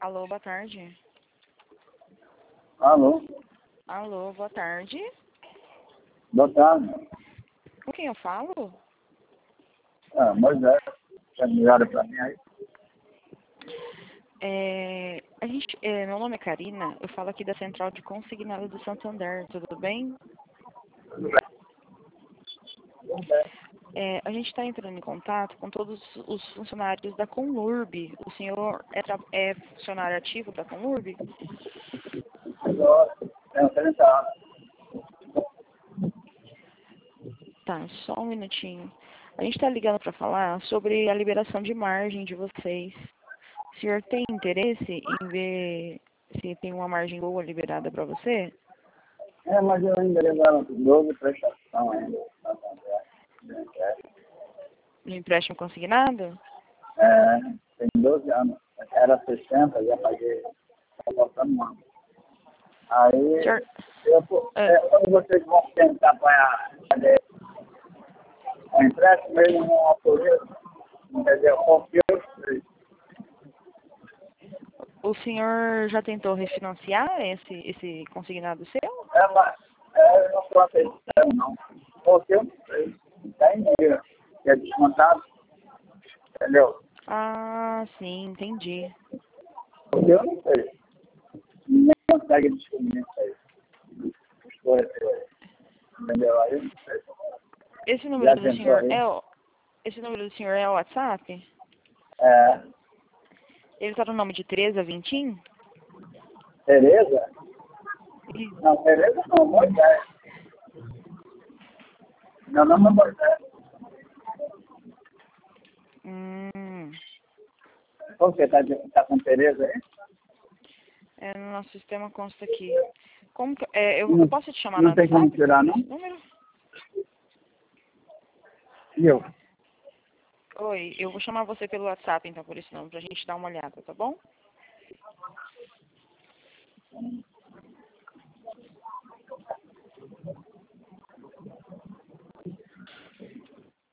Alô, boa tarde. Alô? Alô, boa tarde. Boa tarde. Com quem eu falo? Moisés. Tá ligado pra mim aí? Meu nome é Karina, eu falo aqui da Central de Consignado do Santander, tudo bem? Tudo bem. A gente está entrando em contato com todos os funcionários da Conlurb. O senhor é funcionário ativo da Conlurb? Agora, tenho 30 anos. Tá, só um minutinho. A gente está ligando para falar sobre a liberação de margem de vocês. O senhor tem interesse em ver se tem uma margem boa liberada para você? Mas eu ainda levaram 12 prestação ainda. No empréstimo consignado? Tem 12 anos. Era 60, já paguei. Tá faltando um ano. Aí, Senhor, quando vocês vão tentar fazer o empréstimo, eles não autorizam. Entendeu? Confio. o senhor já tentou refinanciar esse consignado seu? Mas eu não estou aceitando, não. Porque eu não sei. Tem dinheiro que é descontado. Entendeu? Ah, sim, entendi. Porque eu não sei. Ninguém consegue descobrir isso aí. Entendeu? Aí eu não sei. Esse Já número do tentou senhor aí? esse número do senhor é o WhatsApp? É. Ele está no nome de Tereza Vintim? Tereza? Não, Tereza não, Moisés. Meu nome é Moisés. Por que tá com Tereza aí? No nosso sistema consta aqui. Eu posso te chamar no Não tem como WhatsApp tirar, por não? esse número? E eu? Oi, eu vou chamar você pelo WhatsApp, então, por esse número, pra gente dar uma olhada, tá bom?